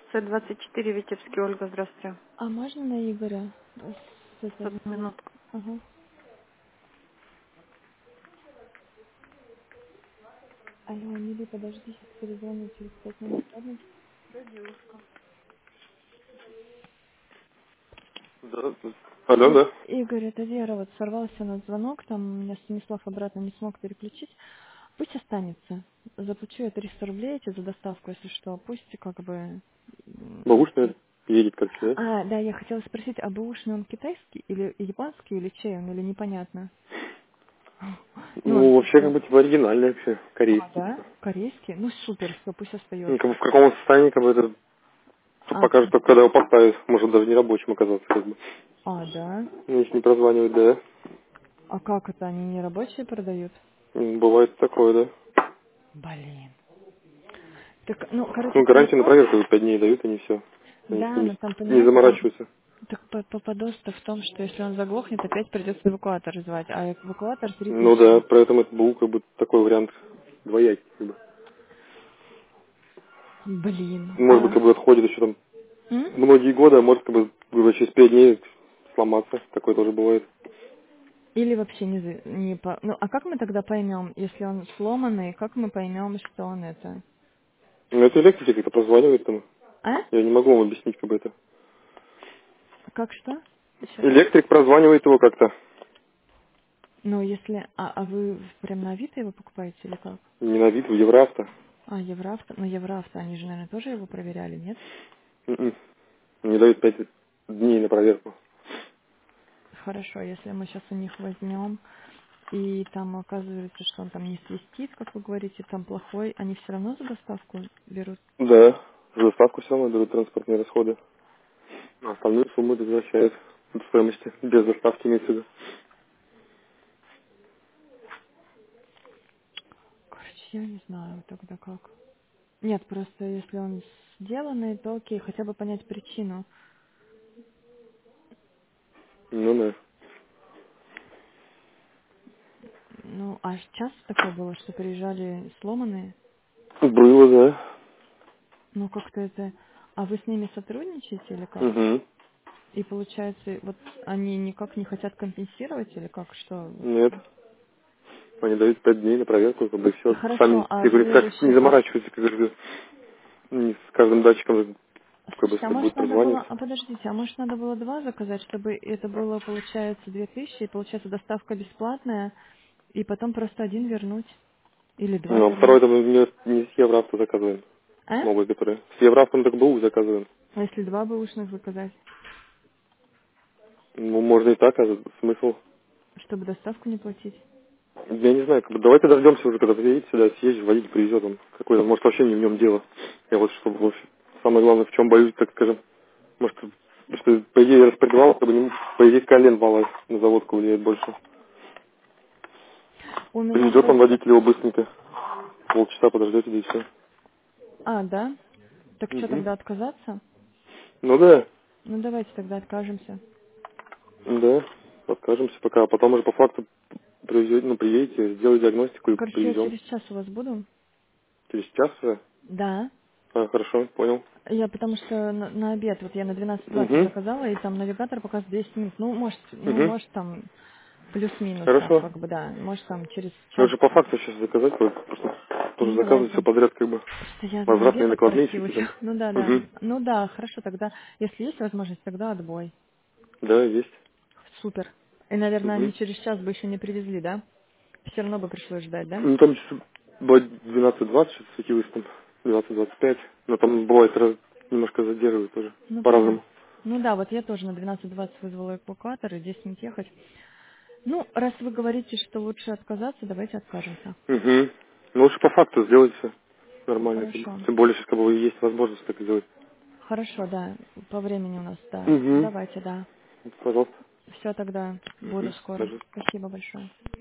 С-24, Витебский, Ольга, здравствуйте. А можно на Игоря? С Тут этого звонок? минутку. Ага. Алло, Мили, подожди, сейчас перезвоню через 5 минут, ладно? Да. Алло, да. Игорь, это Вера, вот сорвался на звонок, там меня Станислав обратно не смог переключить. Пусть останется. Заплачу я 300 рублей эти за доставку, если что. Пусть как бы... Бабушка едет как да? А, да, я хотела спросить, а бэушный он китайский или японский, или чей он, или непонятно? Ну, он Ну, вообще, типа... как бы, типа, оригинальный вообще, А, корейский, да? типа. Корейский? Ну, супер, все, пусть Ну, как бы, остается. в каком состоянии, как бы, это А, покажет только, когда его поставят. Может, даже не рабочим оказаться, как бы. да? Ну, если не прозванивать, да. А как это, они не рабочие продают? Бывает такое, да. Блин. Так, ну, короче, Ну, там гарантию на вопрос... проверку 5 дней дают, они все. Они с Да, ним но там, не понимаешь, там... заморачиваются. Так попадос-то в том, что если он заглохнет, опять придется эвакуатор звать. А эвакуатор Ну да, 3000. поэтому это был, как бы, такой вариант двоякий, как бы. Блин. Может быть, как бы, отходит еще там М? многие годы, а может, как бы, говорю, через 5 дней сломаться. Такое тоже бывает. Или вообще не по... Ну, а как мы тогда поймем, если он сломанный, как мы поймем, что он это? Ну, это электрик как-то прозванивает там. А? Я не могу вам объяснить, как бы это. Как что? Еще раз. Электрик прозванивает его как-то. Ну, если... А вы прям на Авито его покупаете или как? Не на вид, в Евроавто. А, Евроавто? Ну, Евроавто, они же, наверное, тоже его проверяли, нет? М-м. Не дают 5 дней на проверку. Хорошо, если мы сейчас у них возьмем, и там оказывается, что он там не свистит, как вы говорите, там плохой, они все равно за доставку берут? Да, за доставку все равно дают транспортные расходы. А остальную сумму возвращают от стоимости. Без доставки имеется в виду. Короче, я не знаю тогда как. Нет, просто если он сделанный, то окей, хотя бы понять причину. Ну да. Ну, а часто такое было, что приезжали сломанные? Было, да. Ну, как-то это... А вы с ними сотрудничаете или как? Угу. И получается, вот они никак не хотят компенсировать или как? Что? Нет. Они дают 5 дней на проверку, как бы все. Хорошо, Сами, а я говорю, вы так не решили... заморачиваются, как бы, не с каждым датчиком, как бы, Слушайте, а если будет может надо было... прозванивать. А подождите, а может надо было два заказать, чтобы это было, получается, 2000, и получается доставка бесплатная, и потом просто один вернуть? Или два Ну, а второй вернуть? там не с Евроавто заказываем. А? Новые, которые. С Евроавтом так БУ заказываем. А если два бэушных заказать, Ну, можно и так, а смысл? чтобы доставку не платить? Я не знаю, как бы, давайте дождемся уже, когда приедет сюда, съездишь, водитель привезет он какой-то, может, вообще не в нем дело. Я вот что, вообще, самое главное, в чем боюсь, так скажем, может, что, по идее, распределал, как бы, по идее, колен вала на заводку влияет больше. У меня Приведет он просто... водитель его быстренько, полчаса подождете, да и все. А, да? Так что Угу. тогда отказаться? Ну да, Ну давайте тогда откажемся. да, откажемся пока, а потом уже по факту привезете, ну, приедете, сделать диагностику и Короче, я привезем. через час у вас буду. Через час уже? Да. А, хорошо, понял. Я потому что на обед, вот я на 12:20 Угу, заказала, и там навигатор показывает 200 минут. угу, Может там плюс-минус так, хорошо. как бы, да. Может там через час. Лучше по факту сейчас заказать, потому что тоже Ну заказывать все давайте. подряд, как бы. Просто я на Возвратные обед накладные всякие отпросилась. там. Ну да, да. Угу. Ну да, хорошо, тогда, если есть возможность, тогда отбой. Да, есть. Супер. И, наверное, Угу. они через час бы еще не привезли, да? Все равно бы пришлось ждать, да? Ну, там часов бывает 12:20 что-то светилось там, 12:25. Но там бывает немножко задерживает тоже. Ну, понятно. По-разному. Ну да, вот я тоже на 12:20 вызвала эвакуатор, и 10 минут ехать. Ну, раз вы говорите, что лучше отказаться, давайте откажемся. Угу. Ну, лучше по факту сделать все нормально, как бы. Хорошо. Тем более сейчас, как бы, есть возможность так сделать. Хорошо, да. По времени у нас, да. Угу. Давайте, да. Пожалуйста. Все тогда. Буду Угу. скоро. Даже. Спасибо большое.